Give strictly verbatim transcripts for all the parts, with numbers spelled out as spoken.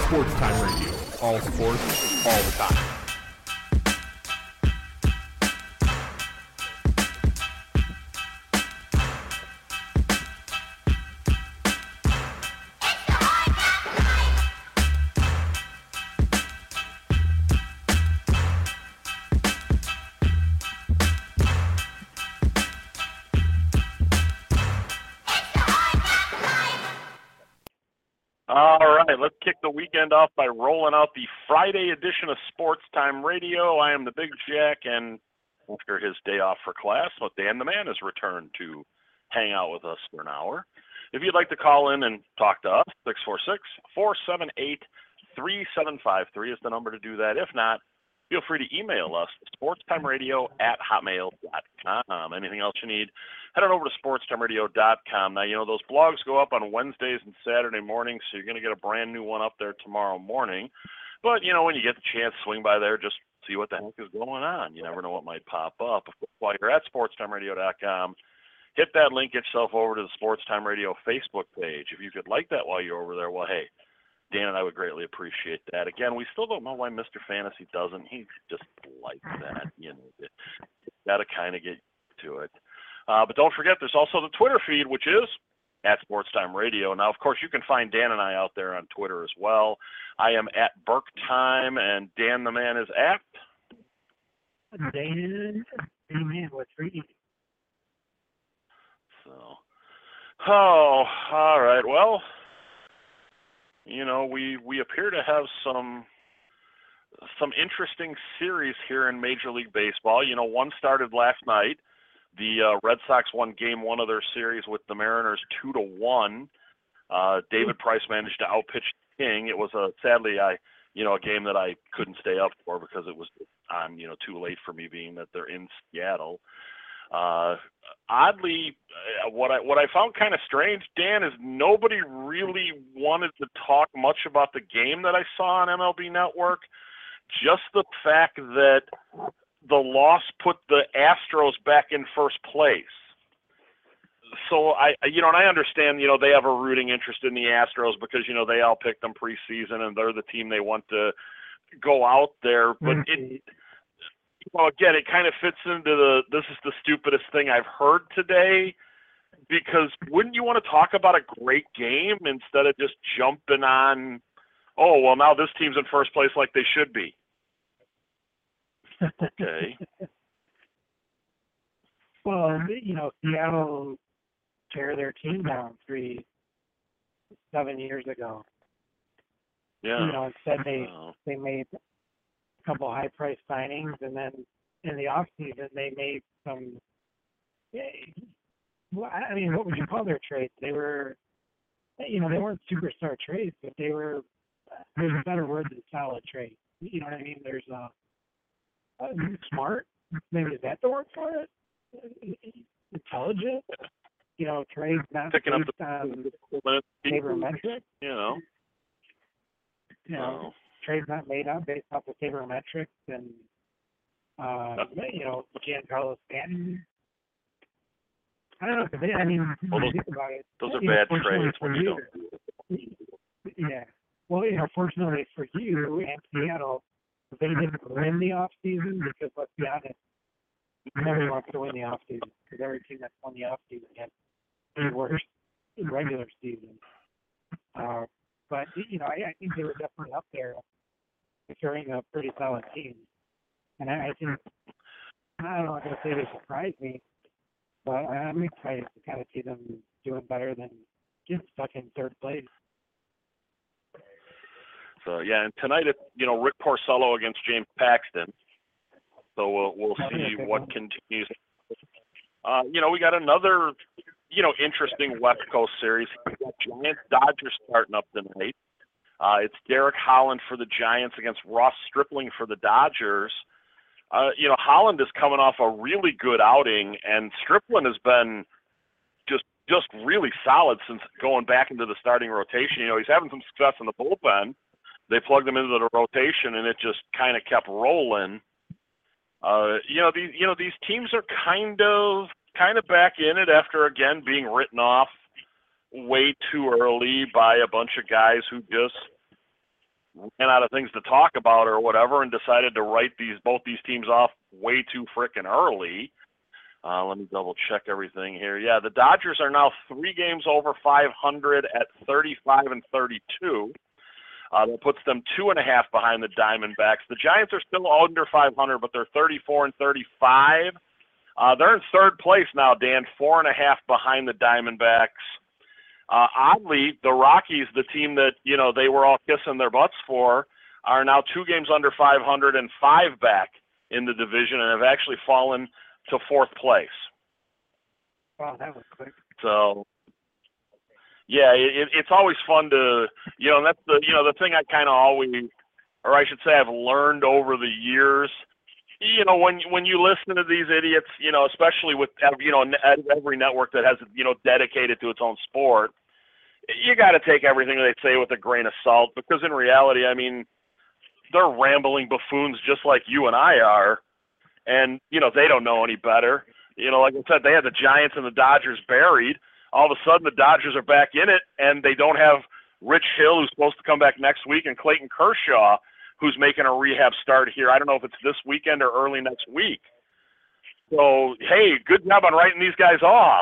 Sports Time Radio. All sports, all the time. All right, let's kick the weekend off by rolling out the Friday edition of Sports Time Radio. I am the Big Jack, and after his day off for class, well, Dan the Man has returned to hang out with us for an hour. If you'd like to call in and talk to us, six four six, four seven eight, three seven five three is the number to do that. If not, feel free to email us, sportstimeradio at hotmail dot com. Anything else you need, head on over to sportstimeradio dot com. Now, you know, those blogs go up on Wednesdays and Saturday mornings, so you're going to get a brand new one up there tomorrow morning. But, you know, when you get the chance, swing by there, just see what the heck is going on. You never know what might pop up. While you're at sportstimeradio dot com, hit that link, get yourself over to the Sports Time Radio Facebook page. If you could like that while you're over there, well, hey, Dan and I would greatly appreciate that. Again, we still don't know why Mister Fantasy doesn't. He just likes that. You know, you got to kind of get to it. Uh, but don't forget, there's also the Twitter feed, which is at Sports Time Radio. Now, of course, you can find Dan and I out there on Twitter as well. I am at Burke Time, and Dan the Man is at Dan the Man with three. So, oh, all right. Well, you know, we, we appear to have some some interesting series here in Major League Baseball. You know, one started last night. The uh, Red Sox won game one of their series with the Mariners two to one. Uh, David Price managed to outpitch King. It was a sadly I you know a game that I couldn't stay up for because it was on you know too late for me, being that they're in Seattle. Uh, oddly, uh, what I what I found kind of strange, Dan, is nobody really wanted to talk much about the game that I saw on M L B Network. Just the fact that the loss put the Astros back in first place. So I, you know, and I understand, you know, they have a rooting interest in the Astros because, you know, they all picked them preseason and they're the team they want to go out there. But it, well, again, it kind of fits into the, this is the stupidest thing I've heard today, because wouldn't you want to talk about a great game instead of just jumping on, oh, well, now this team's in first place like they should be? Okay. Well, you know, Seattle tear their team down three, seven years ago. Yeah. You know, instead they oh. they made a couple high price signings, and then in the off season they made some. Well, I mean, what would you call their trades? They were, you know, they weren't superstar trades, but they were. There's a better word than solid trades. You know what I mean? There's a. Uh, smart, maybe is that the word for it? Intelligent, you know, trades not picking up based on the sabermetrics. You know, you know, oh. trades not made up based off of sabermetrics and uh, you know, Giancarlo Stanton. I don't know, because I mean, well, those, think about it. Those are know, bad trades when you don't. Yeah. Well, you know, fortunately for you and Seattle, they didn't win the off season because, let's be honest, nobody wants to win the off season because every team that's won the off season had the worst regular season. Uh, but you know, I, I think they were definitely up there, carrying a pretty solid team. And I, I think I don't know, I'm going to say they surprised me, but I'm excited to kind of see them doing better than just stuck in third place. So yeah, and tonight, it, you know, Rick Porcello against James Paxton. So we'll we'll see what continues. Uh, you know, we got another, you know, interesting West Coast series. We got Giants Dodgers starting up tonight. Uh, it's Derek Holland for the Giants against Ross Stripling for the Dodgers. Uh, you know, Holland is coming off a really good outing, and Stripling has been just just really solid since going back into the starting rotation. You know, he's having some success in the bullpen. They plugged him into the rotation, and it just kind of kept rolling. Uh, you know, these you know these teams are kind of kind of back in it after again being written off way too early by a bunch of guys who just ran out of things to talk about or whatever, and decided to write these both these teams off way too frickin' early. Uh, let me double check everything here. Yeah, the Dodgers are now three games over five hundred at thirty-five and thirty-two. Uh, that puts them two and a half behind the Diamondbacks. The Giants are still under five hundred, but they're thirty-four and thirty-five. Uh, they're in third place now, Dan, four and a half behind the Diamondbacks. Uh, oddly, the Rockies, the team that, you know, they were all kissing their butts for, are now two games under five hundred and five back in the division and have actually fallen to fourth place. Wow, that was quick. So, yeah, it, it's always fun to, you know, and that's the, you know, the thing I kind of always, or I should say I've learned over the years, you know, when when you listen to these idiots, you know, especially with, you know, every network that has, you know, dedicated to its own sport, you got to take everything they say with a grain of salt, because in reality, I mean, they're rambling buffoons just like you and I are, and, you know, they don't know any better. You know, like I said, they had the Giants and the Dodgers buried. All of a sudden, the Dodgers are back in it, and they don't have Rich Hill, who's supposed to come back next week, and Clayton Kershaw, who's making a rehab start here. I don't know if it's this weekend or early next week. So, hey, good job on writing these guys off.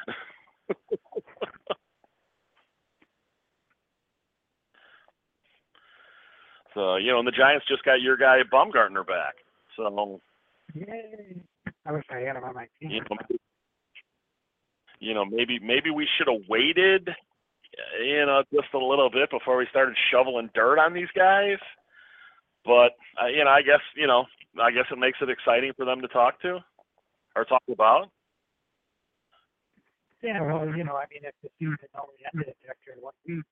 So, you know, and the Giants just got your guy Bumgarner back. So, yay! I wish I had him on my team. You know, you know maybe maybe we should have waited, you know, just a little bit before we started shoveling dirt on these guys. But, uh, you know, I guess, you know, I guess it makes it exciting for them to talk to or talk about. Yeah, well, you know, I mean, if the season only ended after one week.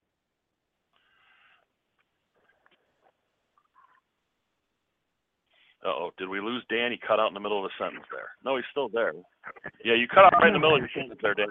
Uh-oh, did we lose Dan? He cut out in the middle of a sentence there. No, he's still there. Yeah, you cut out right in the middle of your sentence there, Dan.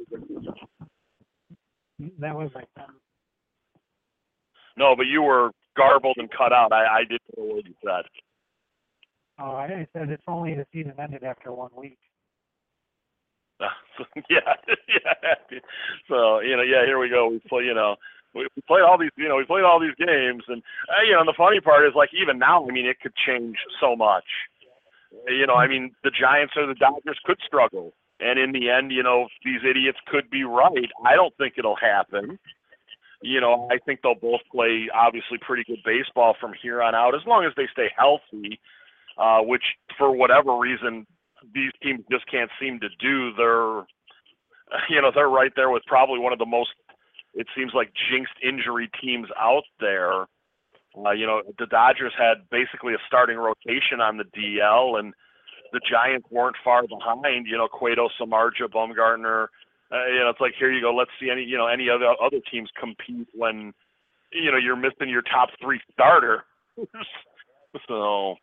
That was my sentence. No, but you were garbled and cut out. I, I didn't know what you said. Oh, I said it's only the season ended after one week. Uh, so, yeah, yeah. So, you know, yeah, here we go. We play, you know, we, we played all these, you know, we played all these games. And, uh, you know, and the funny part is, like, even now, I mean, it could change so much. You know, I mean, the Giants or the Dodgers could struggle. And in the end, you know, these idiots could be right. I don't think it'll happen. You know, I think they'll both play, obviously, pretty good baseball from here on out, as long as they stay healthy, uh, which, for whatever reason, these teams just can't seem to do. They're, you know, they're right there with probably one of the most, it seems like, jinxed injury teams out there. Uh, you know, the Dodgers had basically a starting rotation on the D L, and the Giants weren't far behind. You know, Cueto, Samardzija, Bumgarner. Uh, you know, it's like, here you go. Let's see any, you know, any other other teams compete when, you know, you're missing your top three starter. So,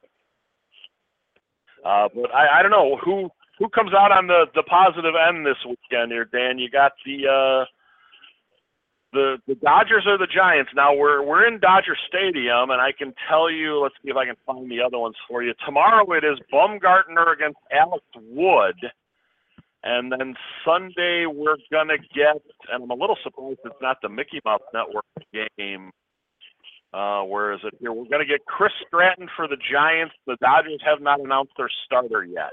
uh, but I, I don't know who who comes out on the, the positive end this weekend here, Dan. You got the uh, the the Dodgers or the Giants. Now we're we're in Dodger Stadium, and I can tell you. Let's see if I can find the other ones for you. Tomorrow it is Bumgarner against Alex Wood. And then Sunday we're going to get, and I'm a little surprised it's not the Mickey Mouse Network game. Uh, where is it here? We're going to get Chris Stratton for the Giants. The Dodgers have not announced their starter yet.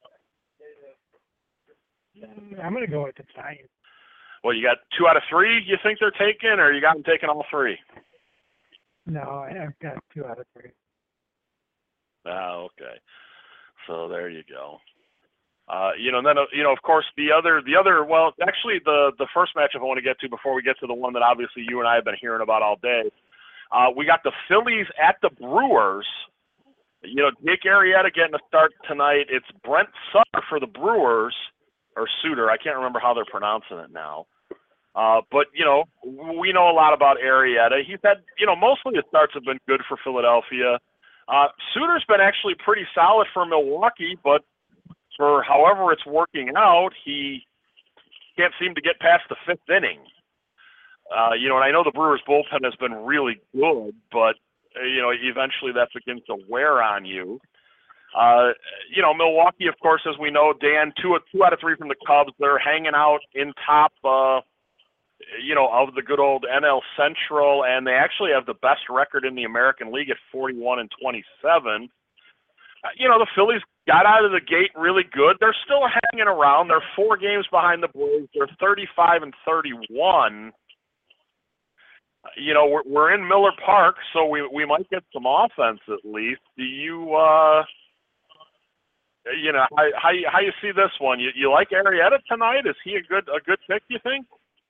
I'm going to go with the Giants. Well, you got two out of three you think they're taking, or you got them taking all three? No, I've got two out of three. Ah, okay. So there you go. Uh, you know, and then, uh, you know, of course, the other, the other, well, actually, the, the first matchup I want to get to before we get to the one that obviously you and I have been hearing about all day, uh, we got the Phillies at the Brewers. You know, Jake Arrieta getting a start tonight. It's Brent Sutter for the Brewers, or Suter. I can't remember how they're pronouncing it now. Uh, but, you know, we know a lot about Arrieta. He's had, you know, mostly his starts have been good for Philadelphia. Uh, Suter's been actually pretty solid for Milwaukee, but for however it's working out, he can't seem to get past the fifth inning. Uh, you know, and I know the Brewers' bullpen has been really good, but, uh, you know, eventually that begins to wear on you. Uh, you know, Milwaukee, of course, as we know, Dan, two, two out of three from the Cubs. They're hanging out in top, uh, you know, of the good old N L Central, and they actually have the best record in the American League at forty-one and twenty-seven. Uh, you know, the Phillies got out of the gate really good. They're still hanging around. They're four games behind the Braves. They're thirty-five and thirty-one. You know, we're we're in Miller Park, so we we might get some offense at least. Do you, uh, you know, how how you, how you see this one? You you like Arrieta tonight? Is he a good a good pick? You think?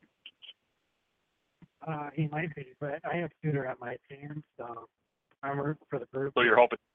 Uh, he might be, but I have Suter on my team, so I'm rooting for the group. So you're hoping.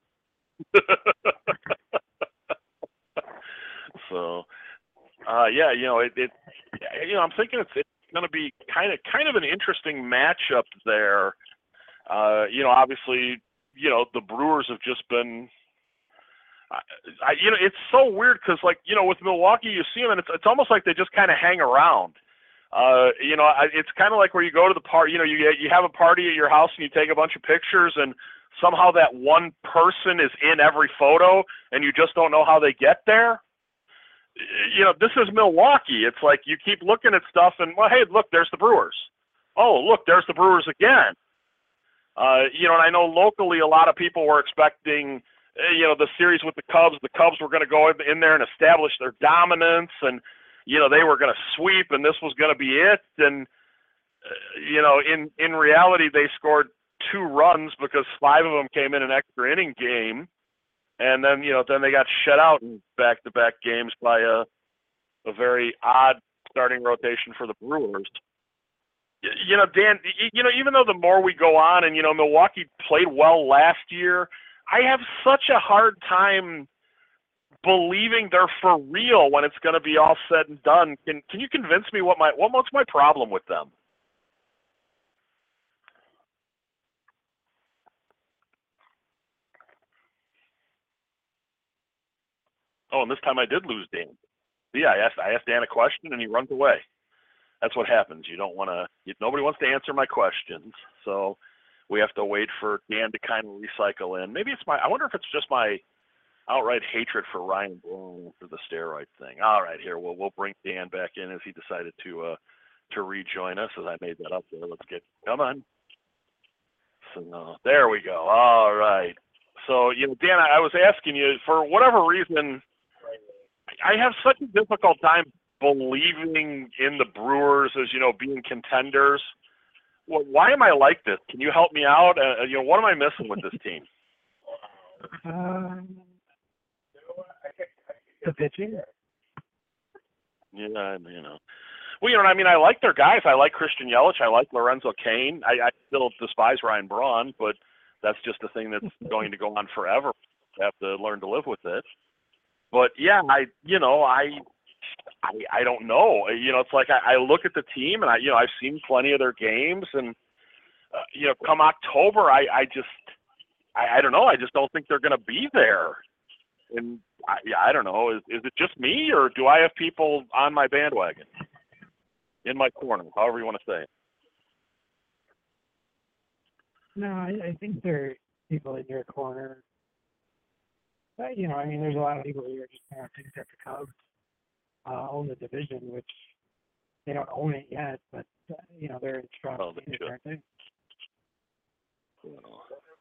so, uh, yeah, you know, it, it, you know, I'm thinking it's it's going to be kind of kind of an interesting matchup there. Uh, you know, obviously, you know, the Brewers have just been. I, I, you know, it's so weird because, like, you know, with Milwaukee, you see them, and it's it's almost like they just kind of hang around. Uh, you know, I, it's kind of like where you go to the party, you know, you you have a party at your house and you take a bunch of pictures and somehow that one person is in every photo and you just don't know how they get there. You know, this is Milwaukee. It's like you keep looking at stuff and, well, hey, look, there's the Brewers. Oh, look, there's the Brewers again. Uh, you know, and I know locally a lot of people were expecting, you know, the series with the Cubs. The Cubs were going to go in there and establish their dominance and, you know, they were going to sweep and this was going to be it. And, uh, you know, in, in reality, they scored two runs because five of them came in an extra inning game. And then, you know, then they got shut out in back-to-back games by a, a very odd starting rotation for the Brewers. You know, Dan, you know, even though the more we go on and, you know, Milwaukee played well last year, I have such a hard time believing they're for real when it's going to be all said and done. Can can you convince me what my what, what's my problem with them? Oh, and this time I did lose Dan. Yeah, I asked I asked Dan a question and he runs away. That's what happens. You don't want to. Nobody wants to answer my questions, so we have to wait for Dan to kind of recycle in. Maybe it's my. I wonder if it's just my outright hatred for Ryan Braun for the steroid thing. All right, here we'll we'll bring Dan back in as he decided to uh, to rejoin us. As I made that up there, let's get come on. So uh, there we go. All right. So you know, Dan, I was asking you for whatever reason, I have such a difficult time believing in the Brewers as you know being contenders. Well, why am I like this? Can you help me out? Uh, you know, what am I missing with this team? Um, the pitching. Yeah, you know. Well, you know, I mean, I like their guys. I like Christian Yelich. I like Lorenzo Cain. I, I still despise Ryan Braun, but that's just a thing that's going to go on forever. I have to learn to live with it. But yeah, I, you know, I, I, I don't know. You know, it's like I, I look at the team, and I, you know, I've seen plenty of their games, and uh, you know, come October, I, I just, I, I don't know. I just don't think they're going to be there. And I, yeah, I don't know. Is is it just me, or do I have people on my bandwagon, in my corner, however you want to say it? No, I, I think there are people in your corner. But, you know, I mean, there's a lot of people who are just kind of think that the Cubs uh, own the division, which they don't own it yet, but, uh, you know, they're in strong Oh, they standing, should. aren't they? Well,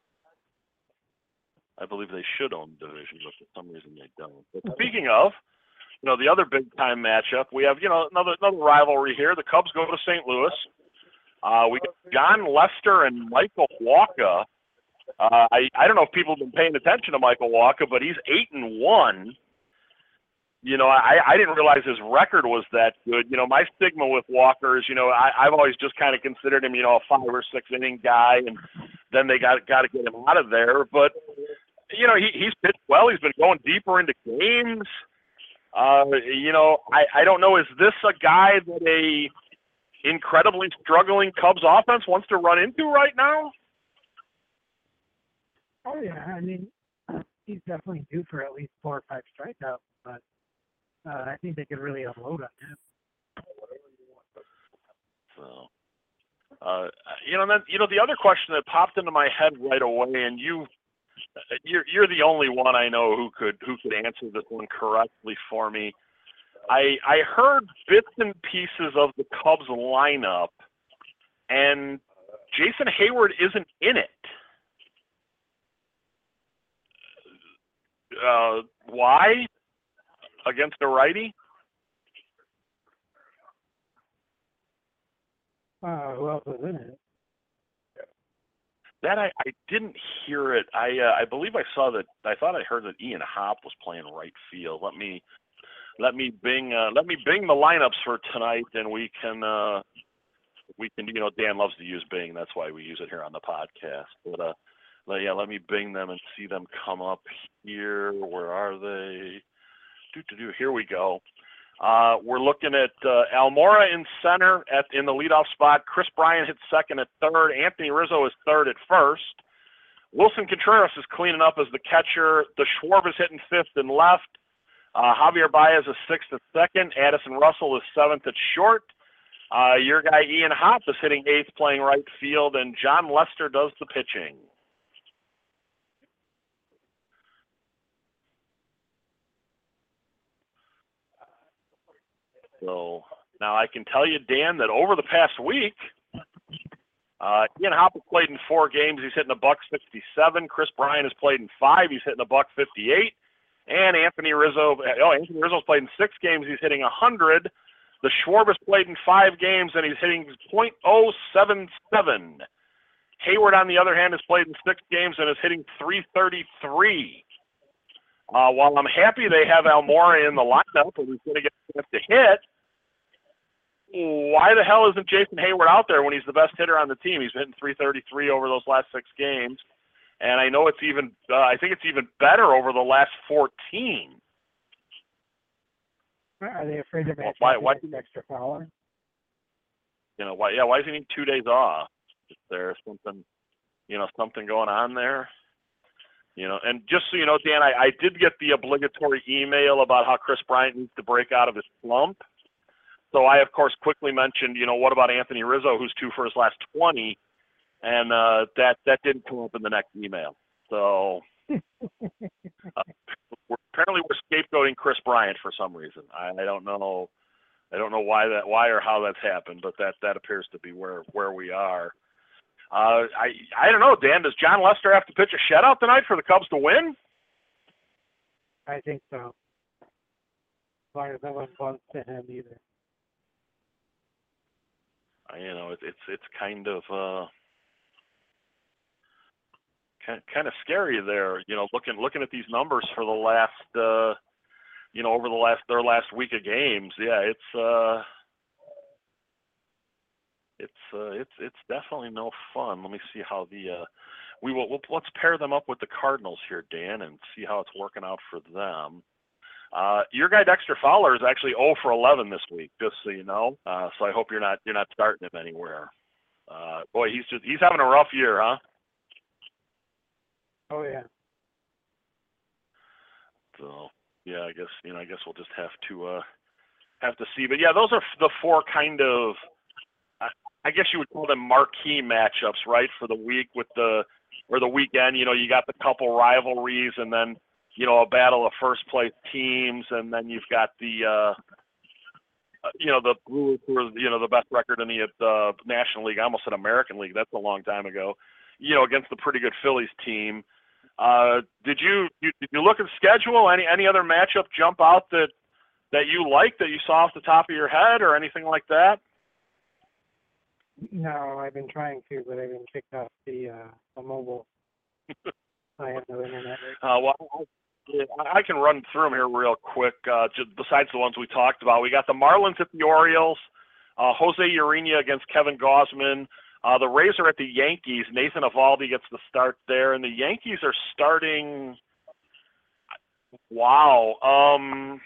I believe they should own the division, but for some reason they don't. But speaking of, you know, the other big time matchup, we have, you know, another another rivalry here. The Cubs go to Saint Louis. Uh, we got John Lester and Michael Wacha. Uh, I I don't know if people have been paying attention to Michael Wacha, but he's eight and one. You know, I I didn't realize his record was that good. You know, my stigma with Walker is, you know, I I've always just kind of considered him, you know, a five or six inning guy, and then they got got to get him out of there. But you know, he he's pitched well. He's been going deeper into games. Uh, you know, I I don't know. Is this a guy that a incredibly struggling Cubs offense wants to run into right now? Oh, yeah. I mean, he's definitely due for at least four or five strikeouts, but uh, I think they could really unload on him. So, uh, you know, then you know the other question that popped into my head right away, and you, you're you're the only one I know who could who could answer this one correctly for me. I I heard bits and pieces of the Cubs lineup, and Jason Heyward isn't in it. Uh, why? Against a righty? Uh, who else was in it? That I, I didn't hear it. I uh, I believe I saw that. I thought I heard that Ian Happ was playing right field. Let me let me bing uh, let me bing the lineups for tonight, and we can uh, we can you know Dan loves to use Bing. That's why we use it here on the podcast. But uh, let, yeah, let me bing them and see them come up here. Where are they? Do do do. Here we go. Uh, we're looking at uh, Almora in center at in the leadoff spot. Chris Bryant hits second at third. Anthony Rizzo is third at first. Wilson Contreras is cleaning up as the catcher. The Schwarb is hitting fifth and left. Uh, Javier Baez is sixth at second. Addison Russell is seventh at short. Uh, your guy Ian Happ is hitting eighth, playing right field, and John Lester does the pitching. So now I can tell you, Dan, that over the past week, uh, Ian Happ has played in four games. He's hitting a buck sixty-seven. Chris Bryant has played in five. He's hitting a buck fifty-eight. And Anthony Rizzo, oh, Anthony Rizzo's played in six games. He's hitting one hundred. The Schwarb has played in five games, and he's hitting point oh seven seven. Heyward, on the other hand, has played in six games and is hitting three thirty-three. Uh, while I'm happy they have Almora in the lineup and he's going to get a chance to hit, why the hell isn't Jason Heyward out there when he's the best hitter on the team? He's hitting three thirty-three over those last six games, and I know it's even. Uh, I think it's even better over the last fourteen. Are they afraid to match why, up why, against Dexter Fowler? You know why? Yeah, why does he need two days off? Is there something, you know, something going on there? You know, and just so you know, Dan, I, I did get the obligatory email about how Chris Bryant needs to break out of his slump. So I, of course, quickly mentioned, you know, what about Anthony Rizzo, who's two for his last twenty? And uh, that, that didn't come up in the next email. So uh, we're, apparently we're scapegoating Chris Bryant for some reason. I, I don't know. I don't know why that, why or how that's happened, but that, that appears to be where, where we are. Uh, I I don't know, Dan. Does John Lester have to pitch a shutout tonight for the Cubs to win? I think so. As long as no one bunts to him either. You know, it, it's it's kind of uh, kind kind of scary there. You know, looking looking at these numbers for the last, uh, you know, over the last their last week of games. Yeah, it's uh, it's uh, it's it's definitely no fun. Let me see how the uh, we will we'll, let's pair them up with the Cardinals here, Dan, and see how it's working out for them. Uh, your guy Dexter Fowler is actually oh for eleven this week, just so you know. Uh, so I hope you're not you're not starting him anywhere. Uh, boy, he's just he's having a rough year, huh? Oh yeah. So yeah, I guess you know I guess we'll just have to uh, have to see. But yeah, those are the four kind of I, I guess you would call them marquee matchups, right? For the week with the or the weekend. You know, you got the couple rivalries, and then you know, a battle of first place teams, and then you've got the, uh, you know, the Brewers who are, you know, the best record in the uh, National League. I almost said American League. That's a long time ago. You know, against the pretty good Phillies team. Uh, did you, you did you look at the schedule? Any any other matchup jump out that that you liked that you saw off the top of your head, or anything like that? No, I've been trying to, but I've been kicked off the uh, the mobile. I have no internet. Uh, well, I can run through them here real quick. Uh, just besides the ones we talked about, we got the Marlins at the Orioles, uh, Jose Urena against Kevin Gausman. Uh, the Rays are at the Yankees. Nathan Eovaldi gets the start there, and the Yankees are starting. Wow. Um,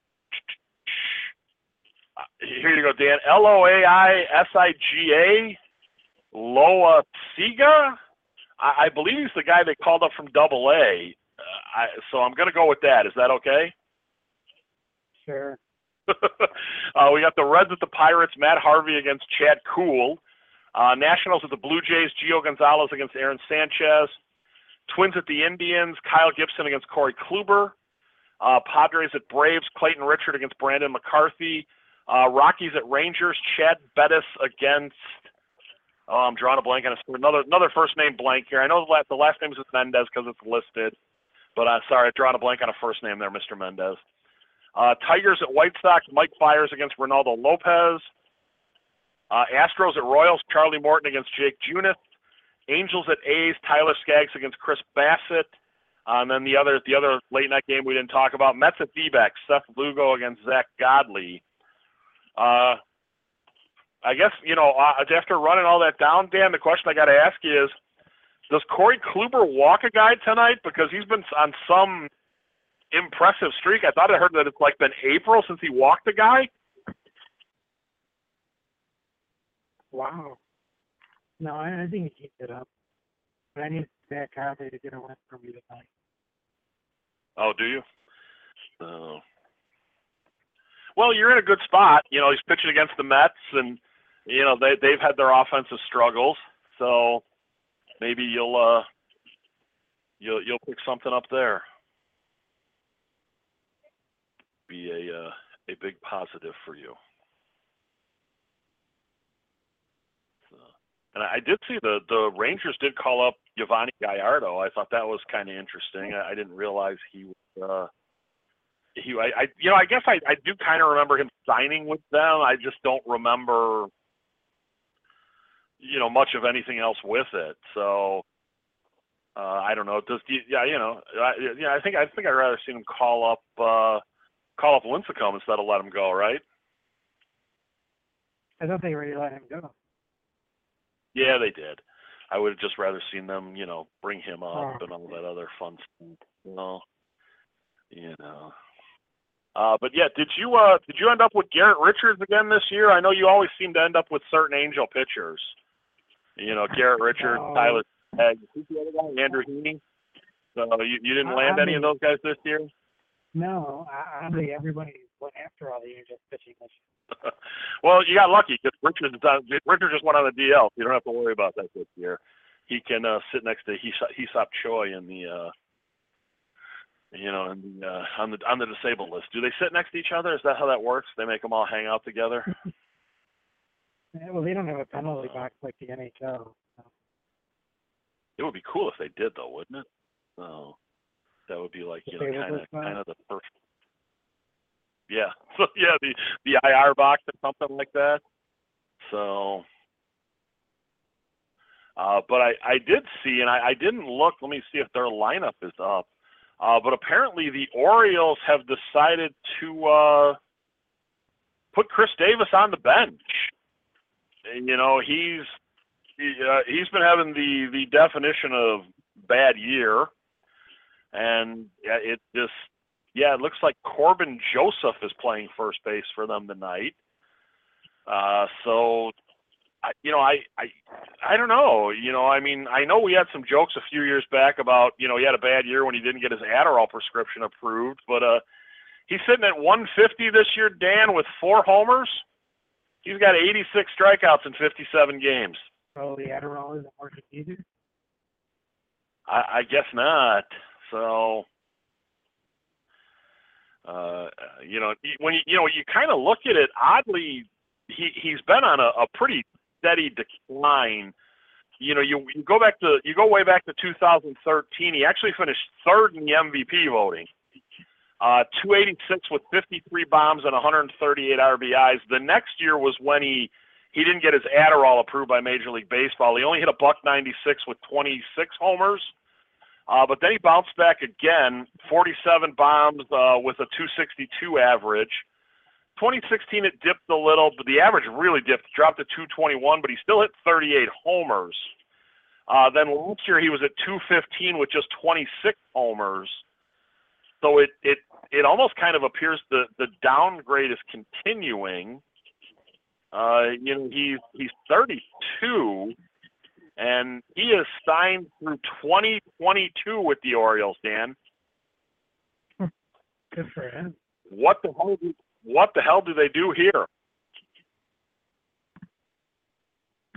here you go, Dan. L O A I S I G A, Loa Siga. I, I believe he's the guy they called up from Double A. Uh, I, so I'm going to go with that. Is that okay? Sure. uh, we got the Reds at the Pirates, Matt Harvey against Chad Kuhl. Uh, Nationals at the Blue Jays, Gio Gonzalez against Aaron Sanchez. Twins at the Indians, Kyle Gibson against Corey Kluber. Uh, Padres at Braves, Clayton Richard against Brandon McCarthy. Uh, Rockies at Rangers, Chad Bettis against, oh, I'm drawing a blank on a, another another first name blank here. I know the last, the last name is Mendez because it's listed, but uh, sorry, I drawing a blank on a first name there, Mister Mendez. Uh, Tigers at White Sox, Mike Fiers against Ronaldo Lopez. Uh, Astros at Royals, Charlie Morton against Jake Junis. Angels at A's, Tyler Skaggs against Chris Bassett. Uh, and then the other the other late night game we didn't talk about, Mets at D-backs, Seth Lugo against Zach Godley. Uh, I guess, you know, uh, after running all that down, Dan, the question I got to ask you is, does Corey Kluber walk a guy tonight? Because he's been on some impressive streak. I thought I heard that it's like been April since he walked a guy. Wow. No, I, I think he keeps it up. But I need Zach Godley to get a win for me tonight. Oh, do you? Oh. Well, you're in a good spot. You know, he's pitching against the Mets, and you know they they've had their offensive struggles. So maybe you'll uh you'll you'll pick something up there. Be a uh, a big positive for you. So, and I did see the the Rangers did call up Giovanni Gallardo. I thought that was kind of interesting. I, I didn't realize he was. Uh, He, I, I, you know, I guess I, I do kind of remember him signing with them. I just don't remember, you know, much of anything else with it. So uh, I don't know. Does yeah, you know, I, yeah, I think I think I'd rather seen him call up uh, call up Lincecum instead of let him go, right? I thought they already let him go. Yeah, they did. I would have just rather seen them, you know, bring him up Oh. and all that other fun stuff. You know, you know. Uh, but yeah, did you uh, did you end up with Garrett Richards again this year? I know you always seem to end up with certain Angel pitchers. You know, Garrett Richards, No. Tyler Skaggs, who's the other guy? Andrew Heaney. So you, you didn't I- land I any of mean- those guys this year? No, I, I think everybody went after all the Angels pitching this year. Well, you got lucky because Richards is on, Richard just went on the D L. So you don't have to worry about that this year. He can uh, sit next to Hesop Choi in the. Uh, You know, and uh, on the on the disabled list, do they sit next to each other? Is that how that works? They make them all hang out together. Yeah, well, they don't have a penalty box like the N H L. So. It would be cool if they did, though, wouldn't it? So that would be like you know, Disabled kind of list box? kind of the first. Yeah, so yeah, the the I R box or something like that. So, uh, but I I did see, and I, I didn't look. Let me see if their lineup is up. Uh, but apparently the Orioles have decided to uh, put Chris Davis on the bench. And, you know, he's he, uh, he's been having the, the definition of bad year. And it just, yeah, it looks like Corbin Joseph is playing first base for them tonight. Uh, so, I, you know, I, I I don't know. You know, I mean, I know we had some jokes a few years back about, you know, he had a bad year when he didn't get his Adderall prescription approved, but uh, he's sitting at one fifty this year, Dan, with four homers. He's got eighty-six strikeouts in fifty-seven games. So the Adderall isn't working either? I, I guess not. So, uh, you know, when you, you know, you kind of look at it, oddly, he, he's been on a, a pretty steady decline. You know, you, you go back to you go way back to two thousand thirteen. He actually finished third in the M V P voting. Uh, two eighty-six with fifty-three bombs and one hundred thirty-eight R B Is. The next year was when he he didn't get his Adderall approved by Major League Baseball. He only hit a buck ninety-six with twenty-six homers. Uh, but then he bounced back again, forty-seven bombs uh, with a two sixty-two average. twenty sixteen, it dipped a little, but the average really dipped, dropped to two twenty-one, but he still hit thirty-eight homers. Uh, then last year he was at two fifteen with just twenty-six homers. So it it it almost kind of appears the the downgrade is continuing. Uh, you know, he's he's thirty-two, and he is signed through twenty twenty-two with the Orioles. Dan, Good for him. what the hell? Do, what the hell do they do here?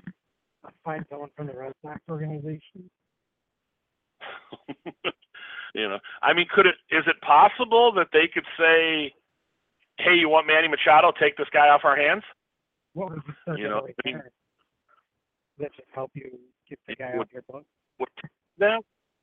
I'll find someone from the Red Sox organization. You know, I mean, could it? Is it possible that they could say, "Hey, you want Manny Machado? Take this guy off our hands." What was the circuit You know, right I mean, there? Does that just help you get the guy would, off your book? would that?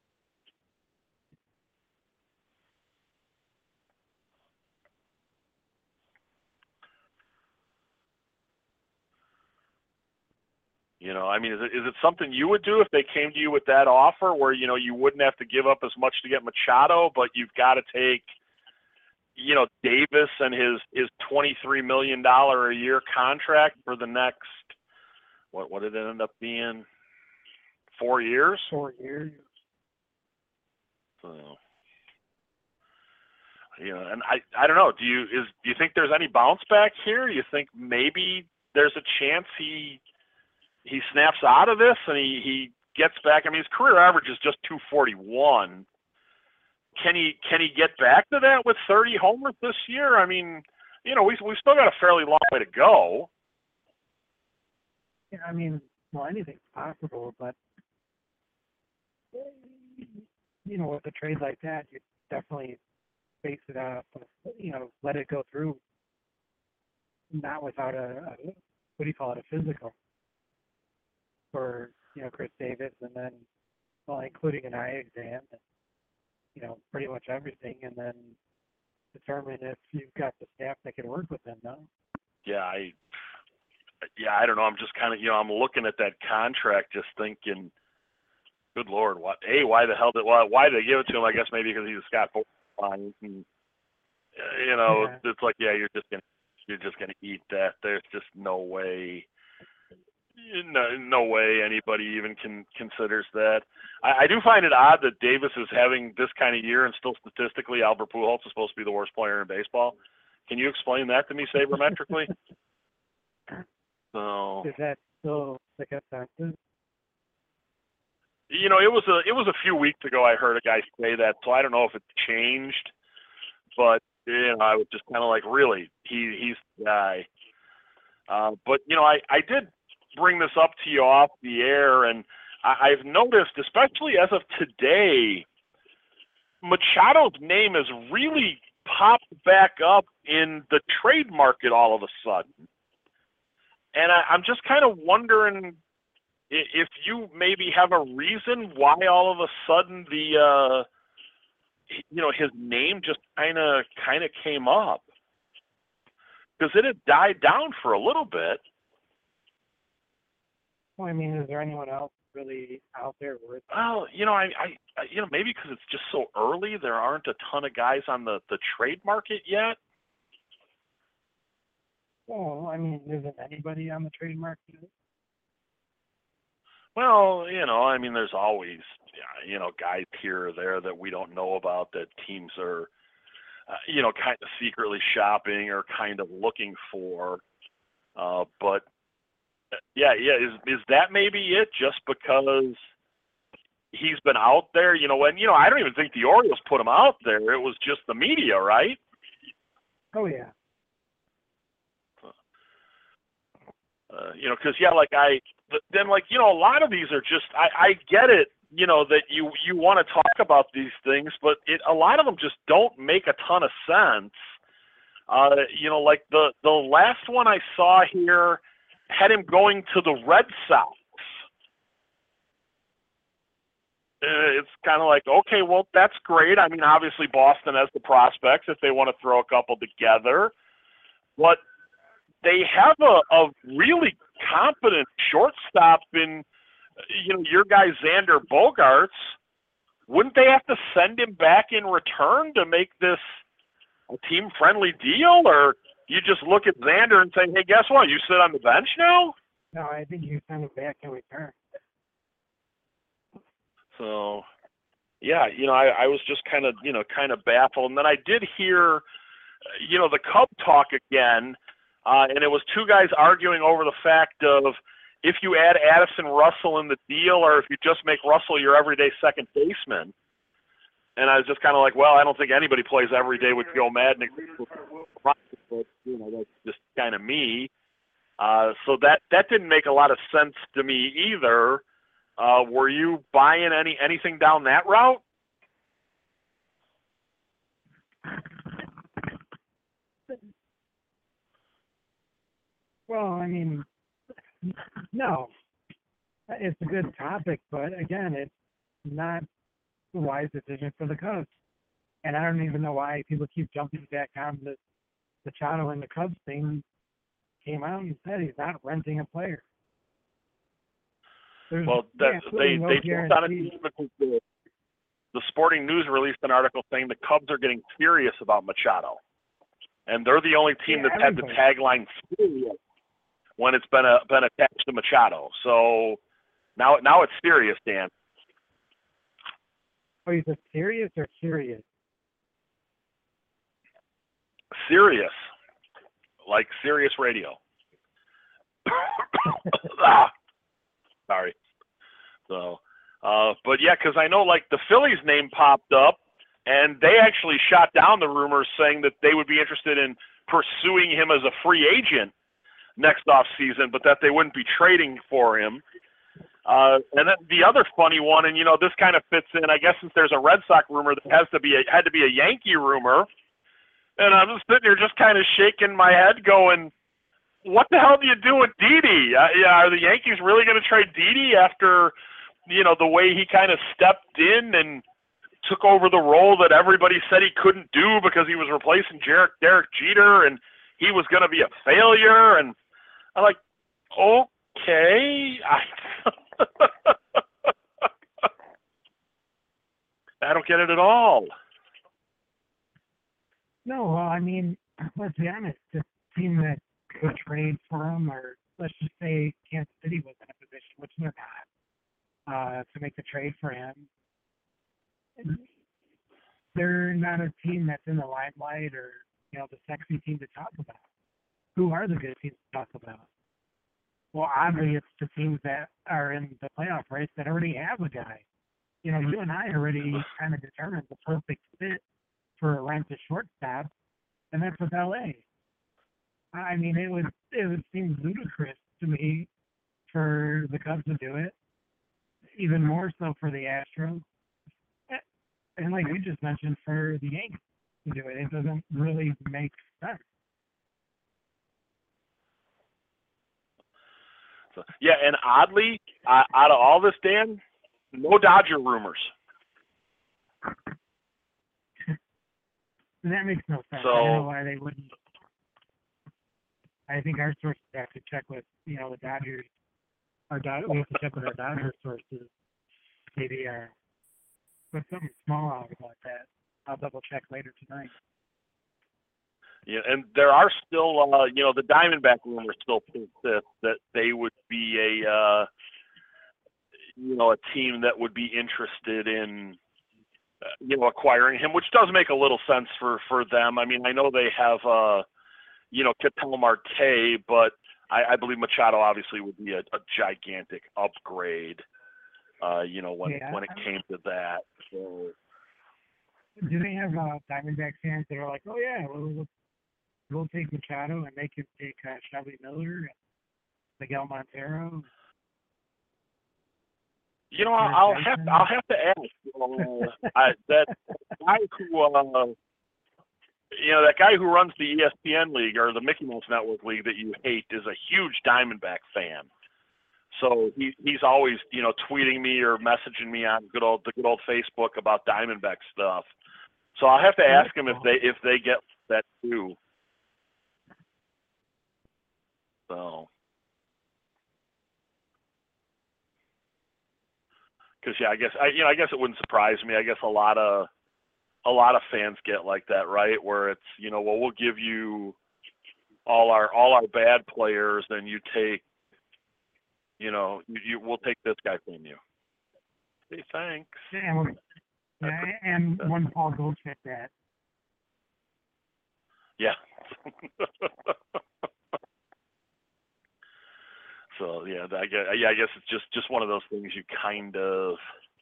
You know, I mean, is it is it something you would do if they came to you with that offer, where you know you wouldn't have to give up as much to get Machado, but you've got to take, you know, Davis and his his twenty-three million dollar a year contract for the next, what what did it end up being? Four years. Four years. So, you know, and I I don't know. Do you is do you think there's any bounce back here? You think maybe there's a chance he he snaps out of this and he, he gets back? I mean, his career average is just two forty-one. Can he can he get back to that with thirty homers this year? I mean, you know, we we've still got a fairly long way to go. Yeah, I mean, well, anything's possible, but you know, with a trade like that, you definitely face it out. You know, let it go through, not without a, a what do you call it, a physical for you know Chris Davis, and then well, including an eye exam, and you know, pretty much everything, and then determine if you've got the staff that can work with them now. Yeah, I yeah, I don't know. I'm just kind of, you know, I'm looking at that contract, just thinking, good Lord, what? A, why the hell did why why did they give it to him? I guess maybe because he's a Scott Boras. And you know, Yeah. it's like, yeah, you're just gonna you're just gonna eat that. There's just no way. No, no way anybody even can considers that. I, I do find it odd that Davis is having this kind of year, and still statistically, Albert Pujols is supposed to be the worst player in baseball. Can you explain that to me sabermetrically? So, Is that still the consensus? you know, it was a it was a few weeks ago I heard a guy say that, so I don't know if it's changed, but you know, I was just kind of like, really, he he's the guy. Uh, but you know, I I did bring this up to you off the air, and I, I've noticed, especially as of today, Machado's name has really popped back up in the trade market all of a sudden. And I, I'm just kind of wondering if you maybe have a reason why all of a sudden the, uh, you know, his name just kind of kind of came up. Because it had died down for a little bit. Well, I mean, is there anyone else really out there worth? Well, you know, I, I you know, maybe because it's just so early, there aren't a ton of guys on the, the trade market yet. Well, I mean, isn't anybody on the trade market? Well, you know, I mean, there's always, you know, guys here or there that we don't know about that teams are, uh, you know, kind of secretly shopping or kind of looking for. Uh, but yeah, yeah, is is that maybe it? Just because he's been out there, you know, and you know, I don't even think the Orioles put him out there. It was just the media, right? Oh yeah. Uh, you know, because yeah, like I then like you know, a lot of these are just I, I get it, you know, that you you want to talk about these things, but it a lot of them just don't make a ton of sense. Uh, you know, like the the last one I saw here had him going to the Red Sox. Uh, it's kind of like, okay, well, that's great. I mean, obviously Boston has the prospects if they want to throw a couple together, but they have a, a really competent shortstop in, you know, your guy Xander Bogaerts. Wouldn't they have to send him back in return to make this a team-friendly deal? Or you just look at Xander and say, hey, guess what? You sit on the bench now? No, I think you send him back in return. So, yeah, you know, I, I was just kind of, you know, kind of baffled. And then I did hear, you know, the Cub talk again. Uh, and it was two guys arguing over the fact of if you add Addison Russell in the deal or if you just make Russell your everyday second baseman. And I was just kind of like, well, I don't think anybody plays every day with Joe Madden. But, you know, that's just kind of me. Uh, so that, that didn't make a lot of sense to me either. Uh, were you buying any anything down that route? Well, I mean, no, it's a good topic, but again, it's not a wise decision for the Cubs. And I don't even know why people keep jumping back on the Machado and the Cubs thing. Came out and said he's not renting a player. There's Well, that, absolutely they no they jumped on it guarantee. because the, the Sporting News released an article saying the Cubs are getting serious about Machado, and they're the only team Yeah, that's had the everybody. tagline "serious" when it's been a, been attached to Machado. So now now it's serious, Dan. Oh, you said serious or curious? Serious, like Sirius Radio. ah, sorry. So, uh, but yeah, because I know like the Phillies name popped up, and they actually shot down the rumors saying that they would be interested in pursuing him as a free agent next off season, but that they wouldn't be trading for him. Uh, and then the other funny one, and you know this kind of fits in, I guess, since there's a Red Sox rumor, that has to be a, had to be a Yankee rumor, and I'm just sitting here just kind of shaking my head, going, "What the hell do you do with Didi? Uh, yeah, are the Yankees really going to trade Didi after, you know, the way he kind of stepped in and took over the role that everybody said he couldn't do because he was replacing Derek, Derek Jeter and he was going to be a failure?" And I'm like, okay. I, I don't get it at all. No, well, I mean, let's be honest. The team that could trade for him, or let's just say Kansas City was in a position, which they're not, uh, to make the trade for him. They're not a team that's in the limelight or, you know, the sexy team to talk about. Who are the good teams to talk about? Well, obviously, it's the teams that are in the playoff race that already have a guy. You know, you and I already kind of determined the perfect fit for a rent to shortstop, and that's with L A. I mean, it would it would seem ludicrous to me for the Cubs to do it, even more so for the Astros, and like we just mentioned, for the Yankees to do it. It doesn't really make sense. So, yeah, and oddly, uh, out of all this, Dan, no Dodger rumors. And that makes no sense. So, I don't know why they wouldn't. I think our sources have to check with, you know, the Dodgers. Our Do- we have to check with our Dodger sources. Maybe uh, put something small out about that. I'll double check later tonight. yeah, and there are still, uh, you know, the Diamondback rumors still persist that they would be a, uh, you know, a team that would be interested in, uh, you know, acquiring him, which does make a little sense for, for them. I mean, I know they have, uh, you know, Ketel Marte, but I, I believe Machado obviously would be a, a gigantic upgrade, uh, you know, when Yeah. when it came to that. So, Do they have uh, Diamondback fans that are like, oh yeah, we'll, we'll, we'll take Machado and they can take uh, Shelby Miller and Miguel Montero? you know, I'll have to, I'll have to ask uh, I, that guy who, uh, you know, that guy who runs the E S P N league or the Mickey Mouse Network league that you hate is a huge Diamondback fan. So he he's always, you know, tweeting me or messaging me on good old the good old Facebook about Diamondback stuff. So I'll have to ask him if they if they get that too. So, because yeah, I guess I you know I guess it wouldn't surprise me. I guess a lot of a lot of fans get like that, right? Where it's, you know, well, we'll give you all our all our bad players, then you take, you know, you, you we'll take this guy from you. Hey, thanks. And, yeah, and one Paul Goldschmidt that. Yeah. So yeah, I guess yeah, I guess it's just just one of those things you kind of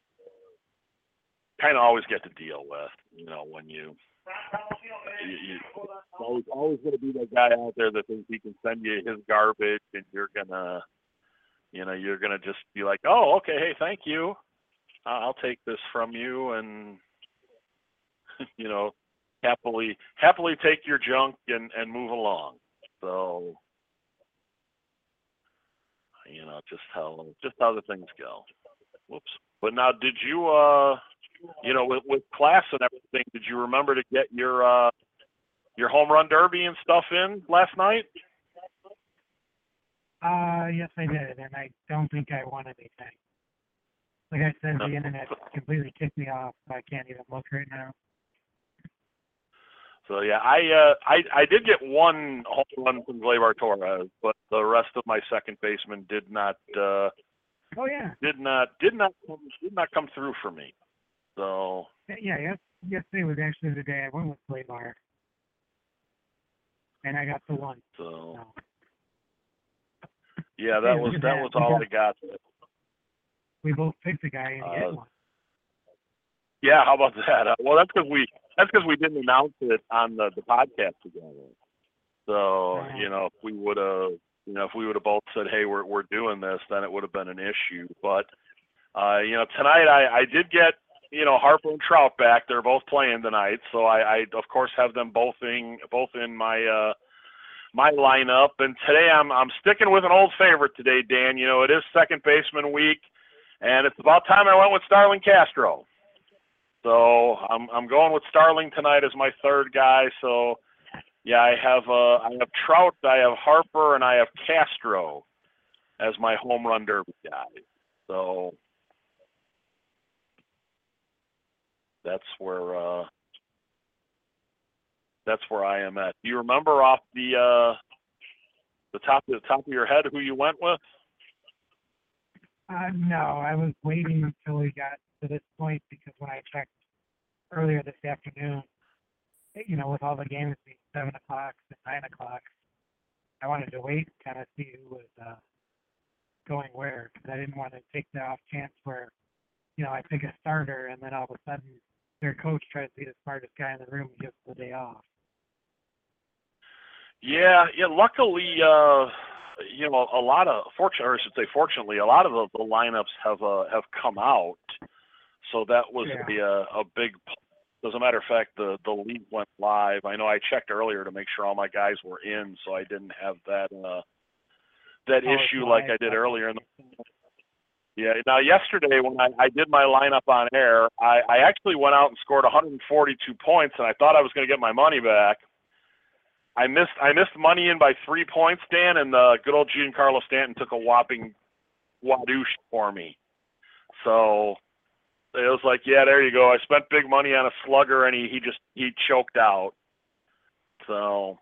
kind of always get to deal with, you know, when you you, you always always going to be that guy out there that thinks he can send you his garbage, and you're gonna, you know, you're gonna just be like, oh, okay, hey, thank you, uh, I'll take this from you, and you know, happily happily take your junk and and move along. So you know, just how just how the things go. Whoops. But now, did you, uh, you know, with, with class and everything, did you remember to get your uh, your home run derby and stuff in last night? Uh, yes, I did, and I don't think I won anything. Like I said, No. the internet completely kicked me off, so I can't even look right now. So yeah, I uh, I I did get one home run from Gleyber Torres, but the rest of my second baseman did not uh, Oh yeah, did not did not did not come through for me. So yeah. Yes, yesterday was actually the day I went with Gleyber, and I got the one. so So. yeah, that Hey, was look at that that. was We all got- I got. We both picked a guy and he Uh, hit one. Yeah, how about that? Uh, well, that's because we that's because we didn't announce it on the, the podcast together. So Uh, you know, if we would have, you know, if we would have both said, "Hey, we're we're doing this," then it would have been an issue. But uh, you know, tonight I I did get you know Harper and Trout back. They're both playing tonight, so I, I of course have them both in both in my uh, my lineup. And today I'm I'm sticking with an old favorite today, Dan. You know, it is second baseman week, and it's about time I went with Starlin Castro. So I'm I'm going with Starling tonight as my third guy. So yeah, I have uh, I have Trout, I have Harper, and I have Castro as my home run derby guy. So that's where uh, that's where I am at. Do you remember off the uh, the top the top of your head who you went with? uh, no, I was waiting until we got to this point because when I checked earlier this afternoon, you know, with all the games being seven o'clock and nine o'clock, I wanted to wait and kind of see who was uh, going where because I didn't want to take the off chance where, you know, I pick a starter and then all of a sudden their coach tries to be the smartest guy in the room and gives the day off. Yeah, yeah. Luckily, uh, you know, a lot of fortunately, or I should say, fortunately, a lot of the, the lineups have uh, have come out. So that was Yeah. a, a big. As a matter of fact, the the league went live. I know I checked earlier to make sure all my guys were in, so I didn't have that uh, that Oh, it's issue like live. I did earlier. In the, yeah. Now yesterday when I, I did my lineup on air, I, I actually went out and scored one hundred forty-two points, and I thought I was going to get my money back. I missed I missed money in by three points, Dan, and the good old Giancarlo Stanton took a whopping wadoosh for me. So it was like, yeah, there you go. I spent big money on a slugger, and he, he just he choked out. So,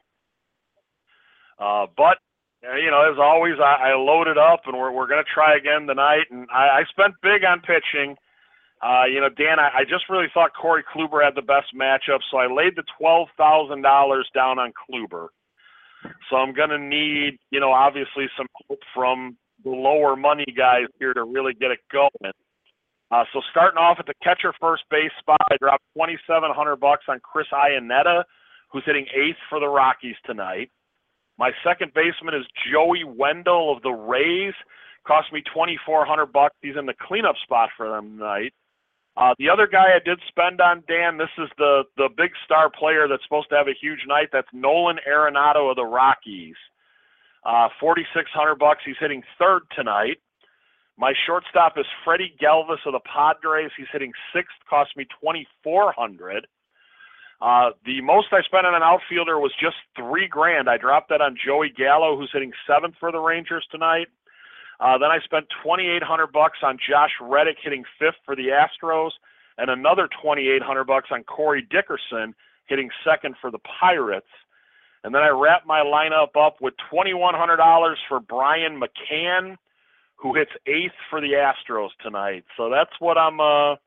uh, but you know, as always, I, I loaded up, and we're we're gonna try again tonight. And I, I spent big on pitching. Uh, you know, Dan, I, I just really thought Corey Kluber had the best matchup, so I laid the twelve thousand dollars down on Kluber. So I'm gonna need, you know, obviously some help from the lower money guys here to really get it going. Uh, so starting off at the catcher first base spot, I dropped twenty-seven hundred bucks on Chris Iannetta, who's hitting eighth for the Rockies tonight. My second baseman is Joey Wendell of the Rays. Cost me twenty-four hundred bucks. He's in the cleanup spot for them tonight. Uh, the other guy I did spend on, Dan, this is the the big star player that's supposed to have a huge night. That's Nolan Arenado of the Rockies. Uh, forty-six hundred bucks. He's hitting third tonight. My shortstop is Freddie Galvis of the Padres. He's hitting sixth, cost me twenty-four hundred. Uh, the most I spent on an outfielder was just three grand. I dropped that on Joey Gallo, who's hitting seventh for the Rangers tonight. Uh, then I spent twenty-eight hundred bucks on Josh Reddick, hitting fifth for the Astros, and another twenty-eight hundred bucks on Corey Dickerson, hitting second for the Pirates. And then I wrapped my lineup up with twenty-one hundred dollars for Brian McCann, who hits eighth for the Astros tonight. So that's what I'm uh,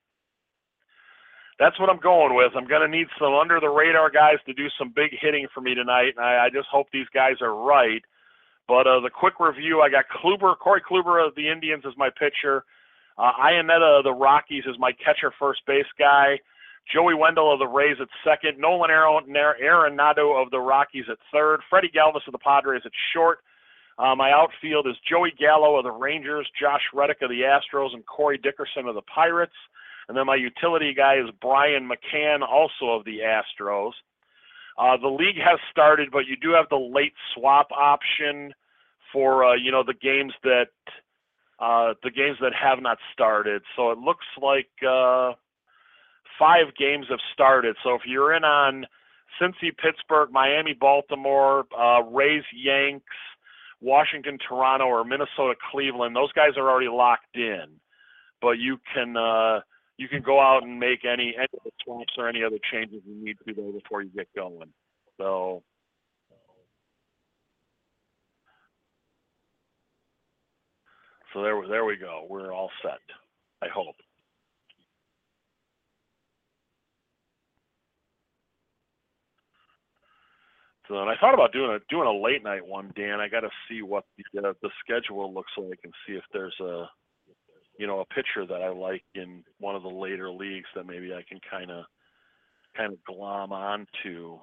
that's what I'm going with. I'm going to need some under the radar guys to do some big hitting for me tonight, and I, I just hope these guys are right. But uh, the quick review, I got Kluber, Corey Kluber of the Indians as my pitcher. Uh, Iannetta of the Rockies is my catcher first base guy. Joey Wendell of the Rays at second. Nolan Arenado of the Rockies at third. Freddie Galvis of the Padres at short. Uh, my outfield is Joey Gallo of the Rangers, Josh Reddick of the Astros, and Corey Dickerson of the Pirates. And then my utility guy is Brian McCann, also of the Astros. Uh, the league has started, but you do have the late swap option for uh, you know the games that uh, the games that have not started. So it looks like uh, five games have started. So if you're in on Cincy, Pittsburgh, Miami, Baltimore, uh, Rays, Yanks, Washington, Toronto, or Minnesota, Cleveland, those guys are already locked in. But you can uh, you can go out and make any any of the swaps or any other changes you need to there before you get going. So. So there, there we go. We're all set, I hope. So, and I thought about doing a doing a late night one, Dan. I got to see what the uh, the schedule looks like and see if there's a, you know, a pitcher that I like in one of the later leagues that maybe I can kind of kind of glom onto.